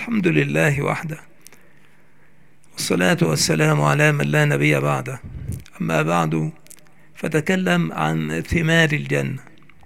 الحمد لله وحده، والصلاة والسلام على من لا نبي بعده. أما بعد، فتكلم عن ثمار الجنة.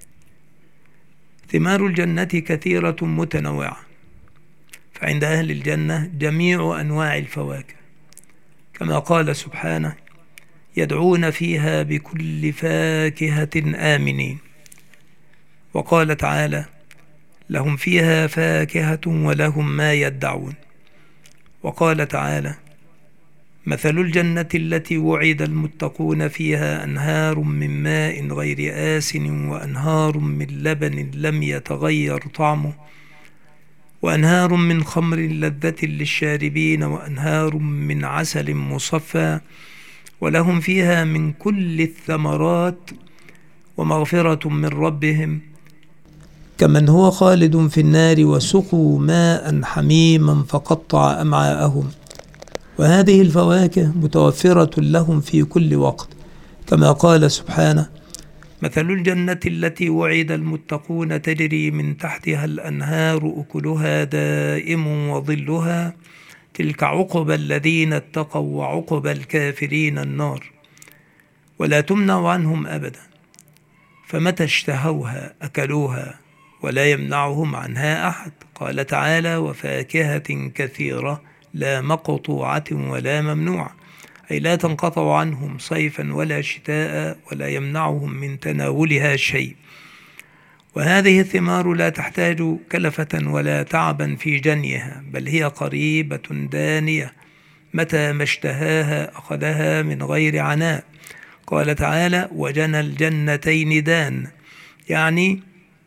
ثمار الجنة كثيرة متنوعة، فعند أهل الجنة جميع أنواع الفواكه، كما قال سبحانه: يدعون فيها بكل فاكهة آمنين. وقال تعالى: لهم فيها فاكهة ولهم ما يدعون. وقال تعالى: مثل الجنة التي وعد المتقون فيها أنهار من ماء غير آسن وأنهار من لبن لم يتغير طعمه وأنهار من خمر لذة للشاربين وأنهار من عسل مصفى ولهم فيها من كل الثمرات ومغفرة من ربهم كمن هو خالد في النار وسقوا ماء حميما فقطع أمعاءهم. وهذه الفواكه متوفرة لهم في كل وقت، كما قال سبحانه: مثل الجنة التي وعد المتقون تجري من تحتها الأنهار أكلها دائم وظلها تلك عقبى الذين اتقوا وعقبى الكافرين النار ولا تمنع عنهم أبدا، فمتى اشتهوها أكلوها ولا يمنعهم عنها أحد. قال تعالى: وفاكهة كثيرة لا مقطوعة ولا ممنوعة، أي لا تنقطع عنهم صيفا ولا شتاء ولا يمنعهم من تناولها شيء. وهذه الثمار لا تحتاج كلفة ولا تعبا في جنيها، بل هي قريبة دانية، متى ما اشتهاها أخذها من غير عناء. قال تعالى: وجنى الجنتين دان، يعني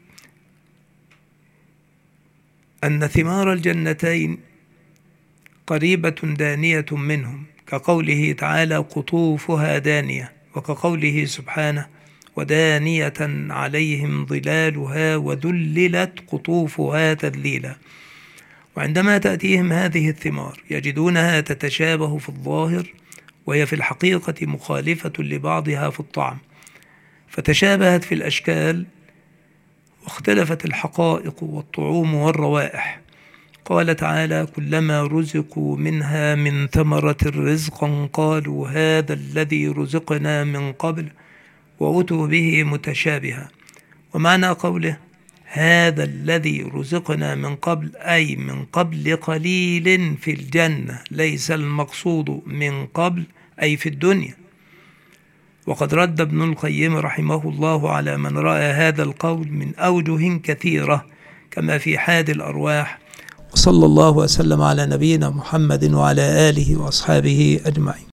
أن ثمار الجنتين قريبة دانية منهم، كقوله تعالى: قطوفها دانية، وكقوله سبحانه: ودانية عليهم ظلالها وذللت قطوفها تذليلا. وعندما تأتيهم هذه الثمار يجدونها تتشابه في الظاهر، وهي في الحقيقة مخالفة لبعضها في الطعم، فتشابهت في الأشكال واختلفت الحقائق والطعوم والروائح. قال تعالى: كلما رزقوا منها من ثمرة رزقا قالوا هذا الذي رزقنا من قبل وأتوا به متشابها. ومعنى قوله هذا الذي رزقنا من قبل أي من قبل قليل في الجنة، ليس المقصود من قبل أي في الدنيا. وقد رد ابن القيم رحمه الله على من رأى هذا القول من أوجه كثيرة، كما في حاد الأرواح. وصلى الله وسلم على نبينا محمد وعلى آله وأصحابه أجمعين.